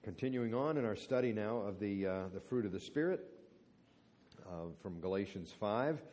Continuing on in our study now of the fruit of the Spirit from Galatians 5.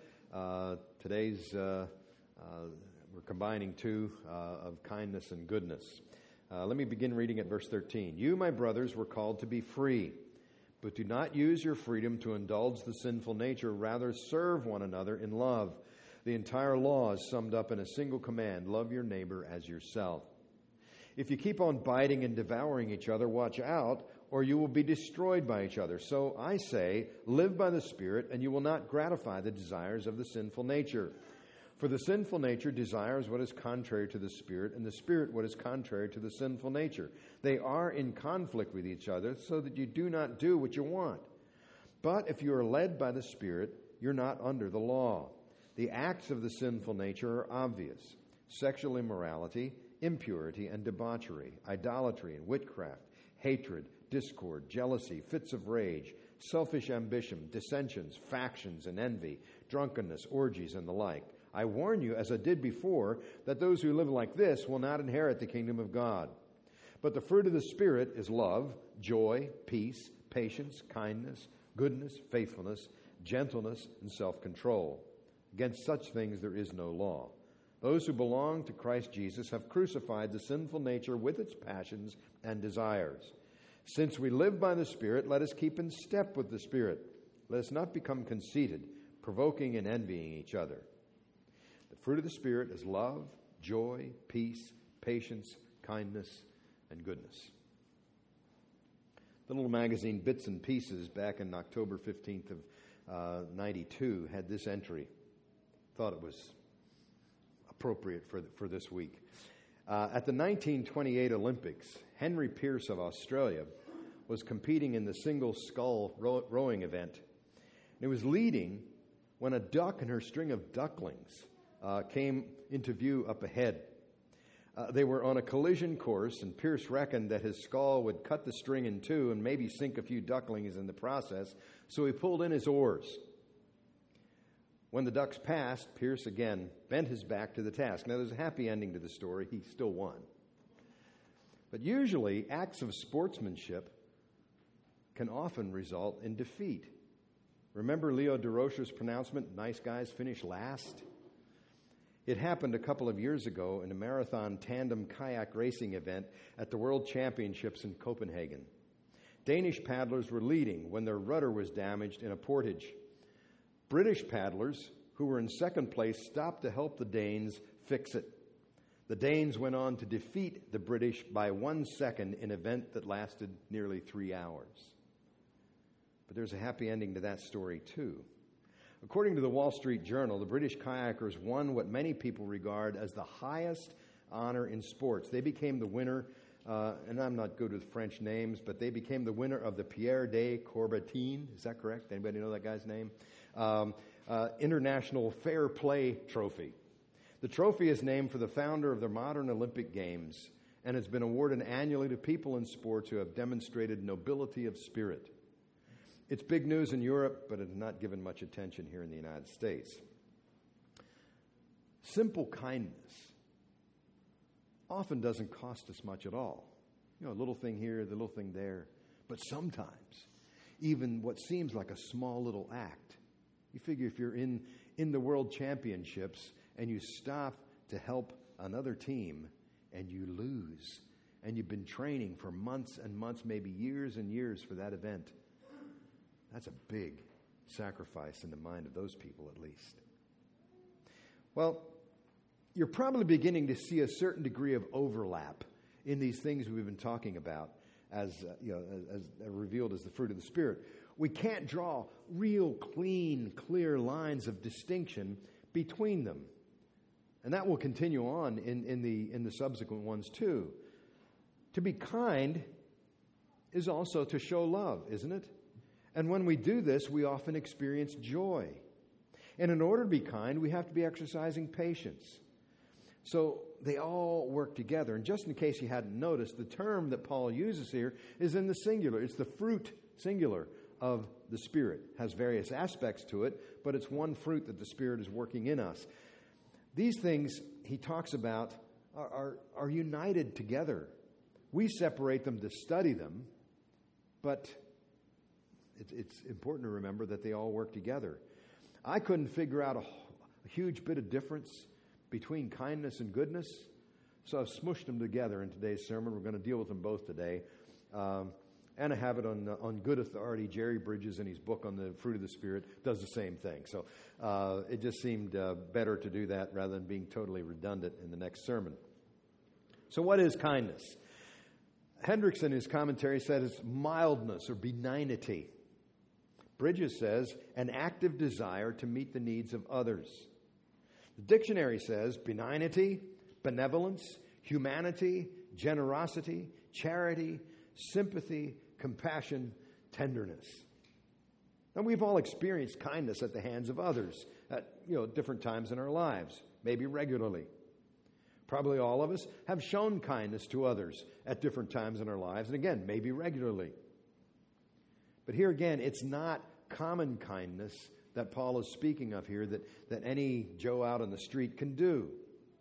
We're combining two of kindness and goodness. Let me begin reading at verse 13. You, my brothers, were called to be free, but do not use your freedom to indulge the sinful nature. Rather, serve one another in love. The entire law is summed up in a single command: love your neighbor as yourself. If you keep on biting and devouring each other, watch out, or you will be destroyed by each other. So I say, live by the Spirit, and you will not gratify the desires of the sinful nature. For the sinful nature desires what is contrary to the Spirit, and the Spirit what is contrary to the sinful nature. They are in conflict with each other, so that you do not do what you want. But if you are led by the Spirit, you're not under the law. The acts of the sinful nature are obvious: sexual immorality, impurity and debauchery, idolatry and witchcraft, hatred, discord, jealousy, fits of rage, selfish ambition, dissensions, factions and envy, drunkenness, orgies and the like. I warn you, as I did before, that those who live like this will not inherit the kingdom of God. But the fruit of the Spirit is love, joy, peace, patience, kindness, goodness, faithfulness, gentleness, and self-control. Against such things there is no law. Those who belong to Christ Jesus have crucified the sinful nature with its passions and desires. Since we live by the Spirit, let us keep in step with the Spirit. Let us not become conceited, provoking and envying each other. The fruit of the Spirit is love, joy, peace, patience, kindness, and goodness. The little magazine Bits and Pieces back in October 15th of 92 had this entry. Thought it was appropriate for this week. At the 1928 Olympics, Henry Pearce of Australia was competing in the single scull rowing event. He was leading when a duck and her string of ducklings came into view up ahead. They were on a collision course, and Pearce reckoned that his scull would cut the string in two and maybe sink a few ducklings in the process, so he pulled in his oars. When the ducks passed, Pearce again bent his back to the task. Now, there's a happy ending to the story. He still won. But usually, acts of sportsmanship can often result in defeat. Remember Leo DeRocher's pronouncement, "Nice guys finish last"? It happened a couple of years ago in a marathon tandem kayak racing event at the World Championships in Copenhagen. Danish paddlers were leading when their rudder was damaged in a portage. British paddlers, who were in second place, stopped to help the Danes fix it. The Danes went on to defeat the British by 1 second in an event that lasted nearly 3 hours. But there's a happy ending to that story, too. According to the Wall Street Journal, the British kayakers won what many people regard as the highest honor in sports. They became the winner, and I'm not good with French names, but they became the winner of the Pierre de Coubertin. Is that correct? Anybody know that guy's name? International Fair Play Trophy. The trophy is named for the founder of the modern Olympic Games and has been awarded annually to people in sports who have demonstrated nobility of spirit. It's big news in Europe, but it has not given much attention here in the United States. Simple kindness often doesn't cost us much at all. You know, a little thing here, the little thing there. But sometimes, even what seems like a small little act, you figure if you're in the World Championships and you stop to help another team and you lose, and you've been training for months and months, maybe years and years for that event, that's a big sacrifice in the mind of those people, at least. Well, you're probably beginning to see a certain degree of overlap in these things we've been talking about as revealed as the fruit of the Spirit. We can't draw real clean, clear lines of distinction between them. And that will continue on in the subsequent ones too. To be kind is also to show love, isn't it? And when we do this, we often experience joy. And in order to be kind, we have to be exercising patience. So they all work together. And just in case you hadn't noticed, the term that Paul uses here is in the singular. It's the fruit, singular, of the Spirit. It has various aspects to it, but it's one fruit that the Spirit is working in us. These things he talks about are united together. We separate them to study them, but it's important to remember that they all work together. I couldn't figure out a huge bit of difference between kindness and goodness, so I've smushed them together in today's sermon. We're going to deal with them both today. And I have it on good authority. Jerry Bridges, in his book on the fruit of the Spirit, does the same thing. So it just seemed better to do that rather than being totally redundant in the next sermon. So what is kindness? Hendricks in his commentary said it's mildness or benignity. Bridges says an active desire to meet the needs of others. The dictionary says benignity, benevolence, humanity, generosity, charity, sympathy, compassion, tenderness. And we've all experienced kindness at the hands of others at different times in our lives, maybe regularly. Probably all of us have shown kindness to others at different times in our lives, and again, maybe regularly. But here again, it's not common kindness that Paul is speaking of here that any Joe out on the street can do.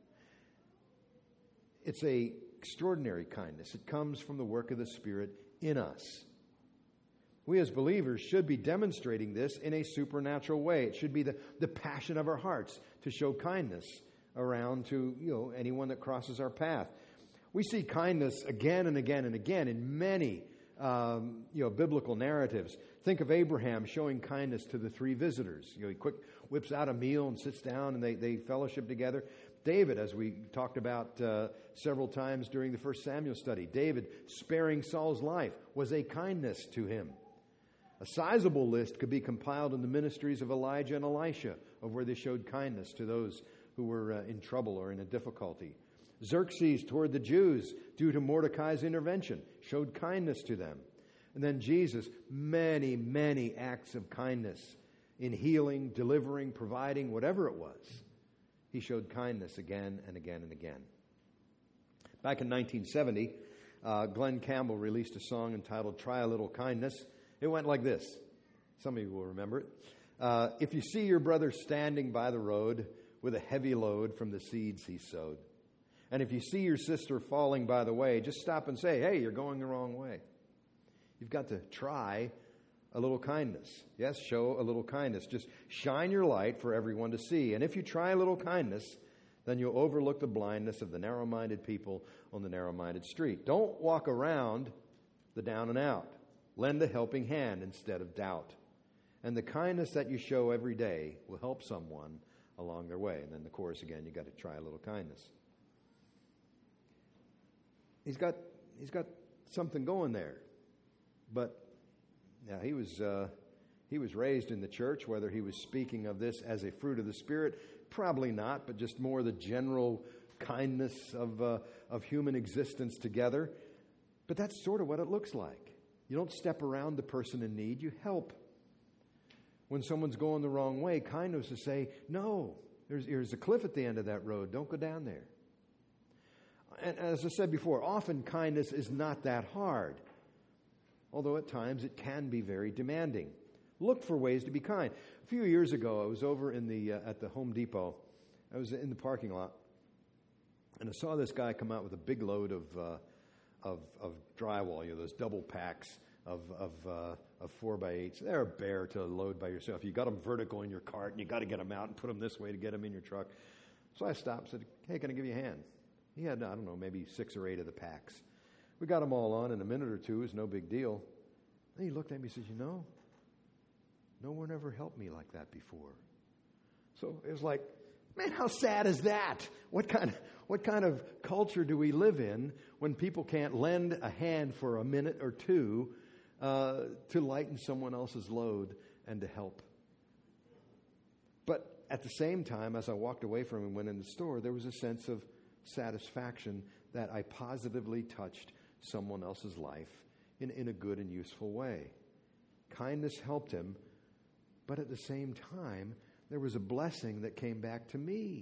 It's a extraordinary kindness. It comes from the work of the Spirit in us. We as believers should be demonstrating this in a supernatural way. It should be the passion of our hearts to show kindness around to anyone that crosses our path. We see kindness again and again and again in many biblical narratives. Think of Abraham showing kindness to the three visitors. He quick whips out a meal and sits down and they fellowship together. David, as we talked about several times during the First Samuel study, David sparing Saul's life was a kindness to him. A sizable list could be compiled in the ministries of Elijah and Elisha of where they showed kindness to those who were in trouble or in a difficulty. Xerxes toward the Jews, due to Mordecai's intervention, showed kindness to them. And then Jesus, many, many acts of kindness in healing, delivering, providing, whatever it was. He showed kindness again and again and again. Back in 1970, Glenn Campbell released a song entitled Try a Little Kindness. It went like this. Some of you will remember it. If you see your brother standing by the road with a heavy load from the seeds he sowed, and if you see your sister falling by the way, just stop and say, hey, you're going the wrong way. You've got to try a little kindness. Yes, show a little kindness. Just shine your light for everyone to see. And if you try a little kindness, then you'll overlook the blindness of the narrow-minded people on the narrow-minded street. Don't walk around the down and out. Lend a helping hand instead of doubt. And the kindness that you show every day will help someone along their way. And then the chorus again, you got to try a little kindness. He's got something going there. But yeah, he was raised in the church. Whether he was speaking of this as a fruit of the Spirit, probably not, but just more the general kindness of human existence together. But that's sort of what it looks like. You don't step around the person in need, you help. When someone's going the wrong way, kindness is to say, no, there's a cliff at the end of that road. Don't go down there. And as I said before, often kindness is not that hard. Although at times it can be very demanding. Look for ways to be kind. A few years ago, I was over at the Home Depot. I was in the parking lot, and I saw this guy come out with a big load of drywall. Those double packs of 4x8s. They're a bear to load by yourself. You got them vertical in your cart, and you got to get them out and put them this way to get them in your truck. So I stopped and said, "Hey, can I give you a hand?" He had, I don't know, maybe 6 or 8 of the packs. We got them all on in a minute or two. It was no big deal. Then he looked at me and said, no one ever helped me like that before. So it was like, man, how sad is that? What kind of culture do we live in when people can't lend a hand for a minute or two to lighten someone else's load and to help? But at the same time, as I walked away from him and went in the store, there was a sense of satisfaction that I positively touched someone else's life in a good and useful way. Kindness helped him, but at the same time, there was a blessing that came back to me.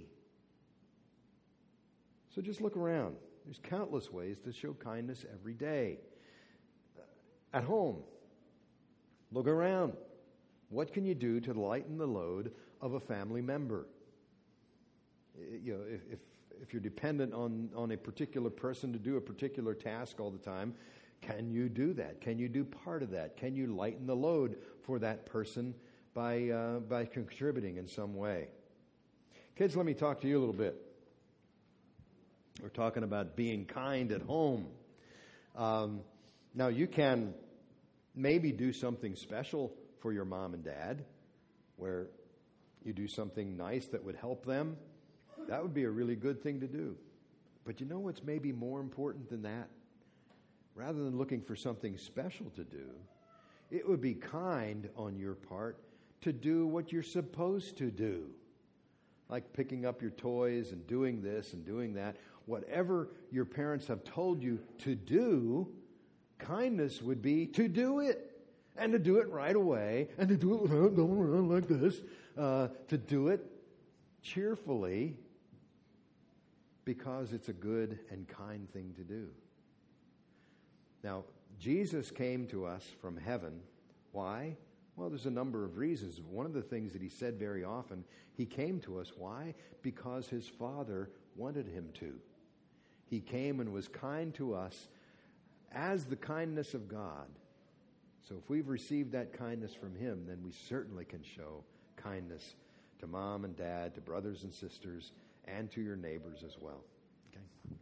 So just look around. There's countless ways to show kindness every day. At home, look around. What can you do to lighten the load of a family member? If you're dependent on a particular person to do a particular task all the time, Can you do that? Can you do part of that? Can you lighten the load for that person by contributing in some way? Kids, let me talk to you a little bit. We're talking about being kind at home. Now, you can maybe do something special for your mom and dad, where you do something nice that would help them. That would be a really good thing to do. But you know what's maybe more important than that? Rather than looking for something special to do, it would be kind on your part to do what you're supposed to do. Like picking up your toys and doing this and doing that. Whatever your parents have told you to do, kindness would be to do it. And to do it right away. And to do it without going around like this. To do it cheerfully, because it's a good and kind thing to do. Now, Jesus came to us from heaven. Why? Well, there's a number of reasons. One of the things that he said very often, he came to us. Why? Because his Father wanted him to. He came and was kind to us as the kindness of God. So if we've received that kindness from him, then we certainly can show kindness to mom and dad, to brothers and sisters, and to your neighbors as well. Okay?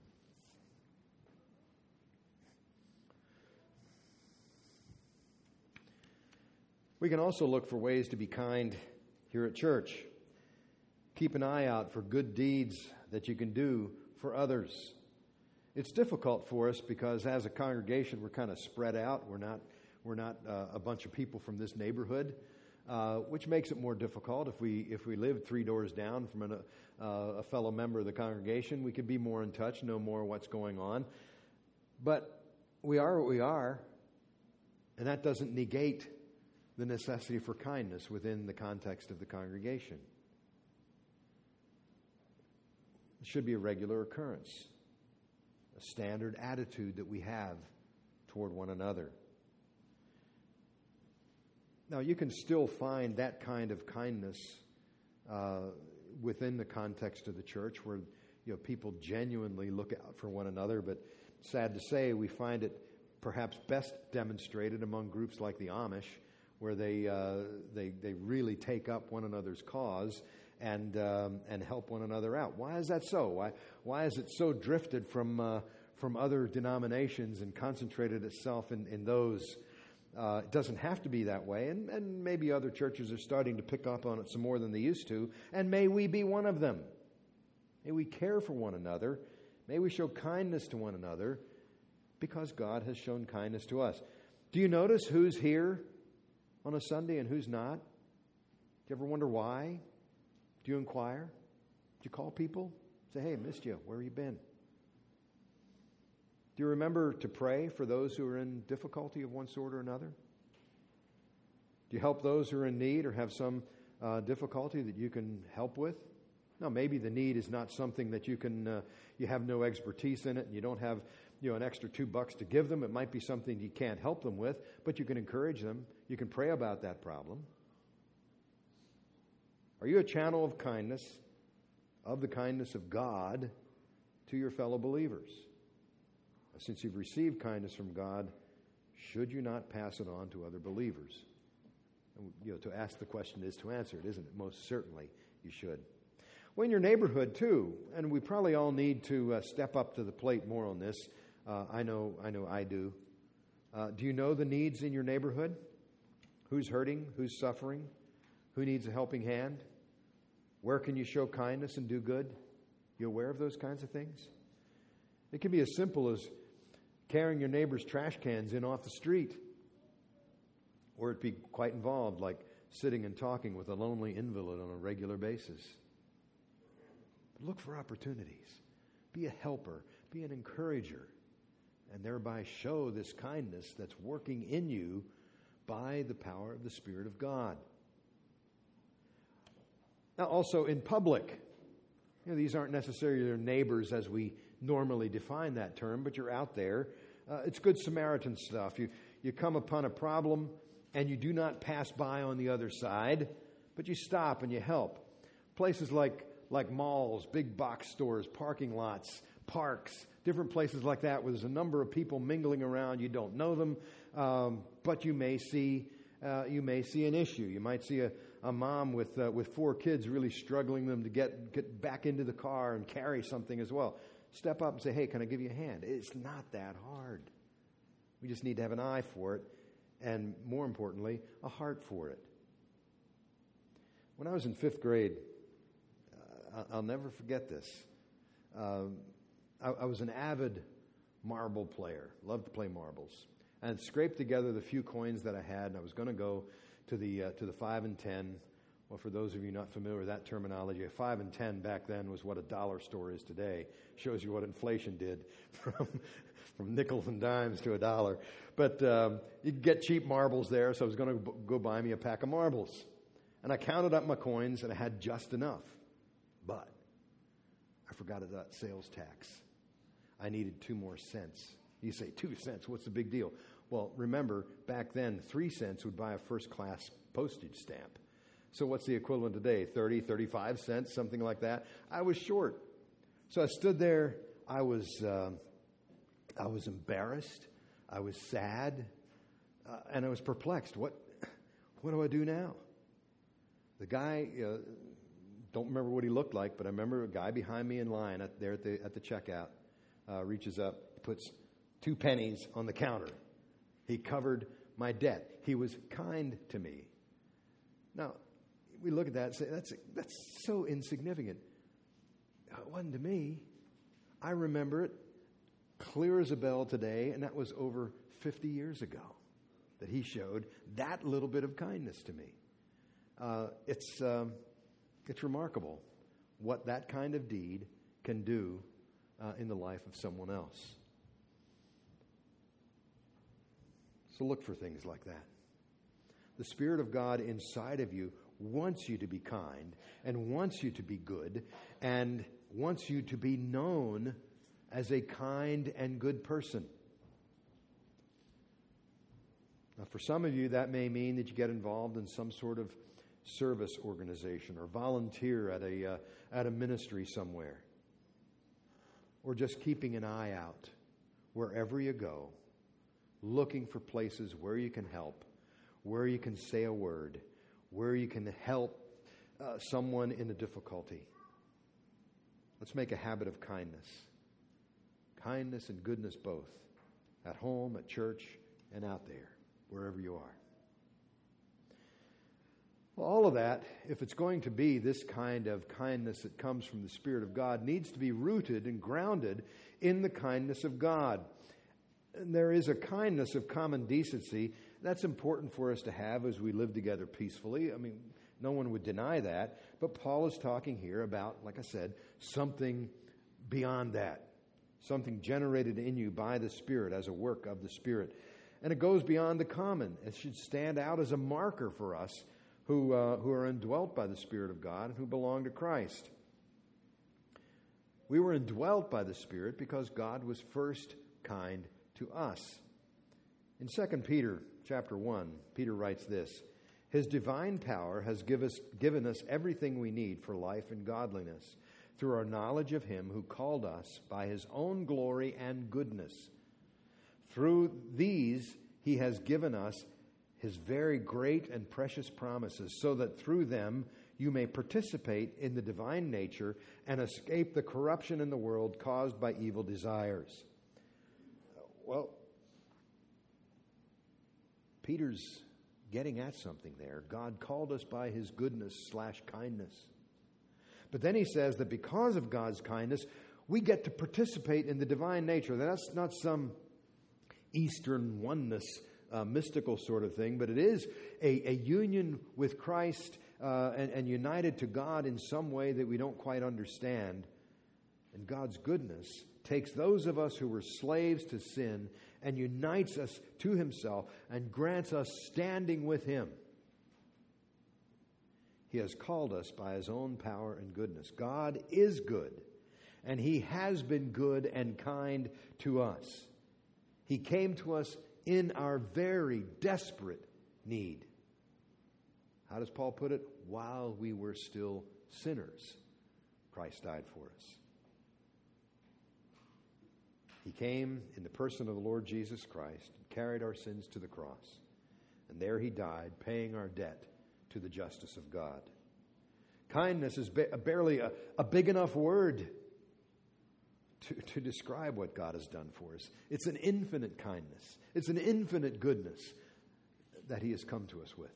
We can also look for ways to be kind here at church. Keep an eye out for good deeds that you can do for others. It's difficult for us because as a congregation we're kind of spread out. We're not a bunch of people from this neighborhood, which makes it more difficult. If we lived 3 doors down from a fellow member of the congregation, we could be more in touch, know more what's going on. But we are what we are, and that doesn't negate the necessity for kindness within the context of the congregation. It should be a regular occurrence, a standard attitude that we have toward one another. Now, you can still find that kind of kindness within the context of the church, where people genuinely look out for one another. But sad to say, we find it perhaps best demonstrated among groups like the Amish, where they really take up one another's cause and help one another out. Why is that so? Why is it so drifted from other denominations and concentrated itself in those? It doesn't have to be that way, and maybe other churches are starting to pick up on it some more than they used to, and may we be one of them. May we care for one another. May we show kindness to one another, because God has shown kindness to us. Do you notice who's here on a Sunday and who's not? Do you ever wonder why? Do you inquire? Do you call people? Say, hey, missed you. Where have you been? Do you remember to pray for those who are in difficulty of one sort or another? Do you help those who are in need or have some difficulty that you can help with? Now, maybe the need is not something that you have no expertise in it, and you don't have an extra $2 to give them. It might be something you can't help them with, but you can encourage them. You can pray about that problem. Are you a channel of kindness, of the kindness of God, to your fellow believers? Since you've received kindness from God, should you not pass it on to other believers? And, to ask the question is to answer it, isn't it? Most certainly you should. Well, in your neighborhood too, and we probably all need to step up to the plate more on this. I know I do. Do you know the needs in your neighborhood? Who's hurting? Who's suffering? Who needs a helping hand? Where can you show kindness and do good? You aware of those kinds of things? It can be as simple as carrying your neighbor's trash cans in off the street. Or it'd be quite involved, like sitting and talking with a lonely invalid on a regular basis. But look for opportunities. Be a helper. Be an encourager. And thereby show this kindness that's working in you by the power of the Spirit of God. Now, also in public. These aren't necessarily your neighbors as we normally define that term, but you're out there. It's Good Samaritan stuff. You come upon a problem and you do not pass by on the other side, but you stop and you help. Places like malls, big box stores, parking lots, parks, different places like that where there's a number of people mingling around. You don't know them, but you may see an issue. You might see a mom with 4 kids really struggling them to get back into the car and carry something as well. Step up and say, hey, can I give you a hand? It's not that hard. We just need to have an eye for it, and more importantly, a heart for it. When I was in 5th grade, I'll never forget this. I was an avid marble player, loved to play marbles, and scraped together the few coins that I had, and I was going to go to the 5 and 10. Well, for those of you not familiar with that terminology, a 5 and 10 back then was what a dollar store is today. Shows you what inflation did from nickels and dimes to a dollar. But you could get cheap marbles there, so I was going to go buy me a pack of marbles. And I counted up my coins, and I had just enough. But I forgot about sales tax. I needed 2 more cents. You say, 2 cents, what's the big deal? Well, remember, back then, 3 cents would buy a first-class postage stamp. So what's the equivalent today? 30, 35 cents, something like that. I was short. So I stood there. I was embarrassed. I was sad. And I was perplexed. What do I do now? The guy, don't remember what he looked like, but I remember a guy behind me in line at the checkout reaches up, puts 2 pennies on the counter. He covered my debt. He was kind to me. Now, we look at that and say, that's so insignificant. It wasn't to me. I remember it clear as a bell today, and that was over 50 years ago that he showed that little bit of kindness to me. It's remarkable what that kind of deed can do in the life of someone else. So look for things like that. The Spirit of God inside of you wants you to be kind and wants you to be good and wants you to be known as a kind and good person. Now, for some of you, that may mean that you get involved in some sort of service organization or volunteer at a ministry somewhere, or just keeping an eye out wherever you go, looking for places where you can help, where you can say a word, where you can help someone in a difficulty. Let's make a habit of kindness. Kindness and goodness both, at home, at church, and out there, wherever you are. Well, all of that, if it's going to be this kind of kindness that comes from the Spirit of God, needs to be rooted and grounded in the kindness of God. And there is a kindness of common decency that's important for us to have as we live together peacefully. I mean, no one would deny that. But Paul is talking here about, like I said, something beyond that. Something generated in you by the Spirit as a work of the Spirit. And it goes beyond the common. It should stand out as a marker for us who are indwelt by the Spirit of God and who belong to Christ. We were indwelt by the Spirit because God was first kind to us. In 2 Peter chapter 1, Peter writes this: His divine power has given us everything we need for life and godliness through our knowledge of Him who called us by His own glory and goodness. Through these He has given us His very great and precious promises, so that through them you may participate in the divine nature and escape the corruption in the world caused by evil desires. Well, Peter's getting at something there. God called us by His goodness/kindness. But then he says that because of God's kindness, we get to participate in the divine nature. That's not some Eastern oneness mystical sort of thing, but it is a union with Christ and united to God in some way that we don't quite understand. And God's goodness takes those of us who were slaves to sin and unites us to Himself and grants us standing with Him. He has called us by His own power and goodness. God is good, and He has been good and kind to us. He came to us in our very desperate need. How does Paul put it? While we were still sinners, Christ died for us. He came in the person of the Lord Jesus Christ and carried our sins to the cross. And there he died, paying our debt to the justice of God. Kindness is barely a big enough word to describe what God has done for us. It's an infinite kindness. It's an infinite goodness that he has come to us with.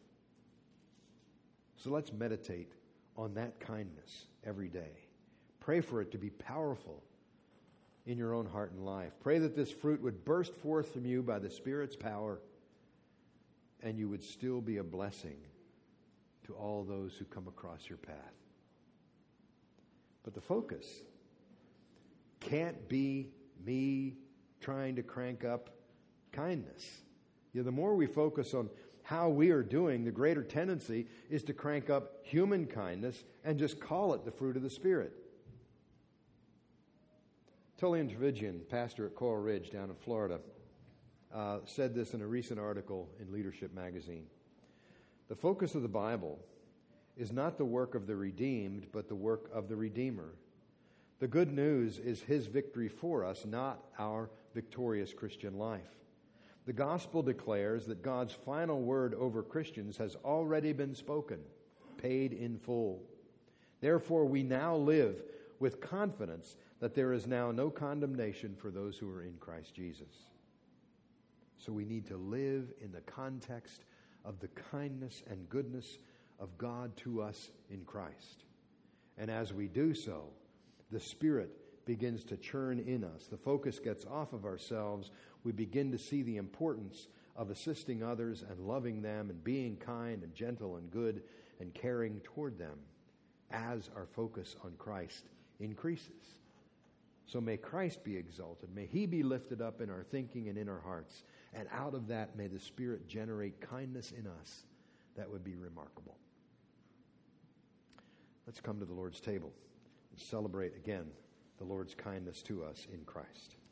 So let's meditate on that kindness every day. Pray for it to be powerful in your own heart and life. Pray that this fruit would burst forth from you by the Spirit's power, and you would still be a blessing to all those who come across your path. But the focus can't be me trying to crank up kindness. The more we focus on how we are doing, the greater tendency is to crank up human kindness and just call it the fruit of the Spirit. Tullian Trevigian, pastor at Coral Ridge down in Florida, said this in a recent article in Leadership magazine. The focus of the Bible is not the work of the redeemed, but the work of the Redeemer. The good news is his victory for us, not our victorious Christian life. The gospel declares that God's final word over Christians has already been spoken, paid in full. Therefore, we now live with confidence that there is now no condemnation for those who are in Christ Jesus. So we need to live in the context of the kindness and goodness of God to us in Christ. And as we do so, the Spirit begins to churn in us. The focus gets off of ourselves. We begin to see the importance of assisting others and loving them and being kind and gentle and good and caring toward them as our focus on Christ increases. So may Christ be exalted. May he be lifted up in our thinking and in our hearts. And out of that, may the Spirit generate kindness in us that would be remarkable. Let's come to the Lord's table and celebrate again the Lord's kindness to us in Christ.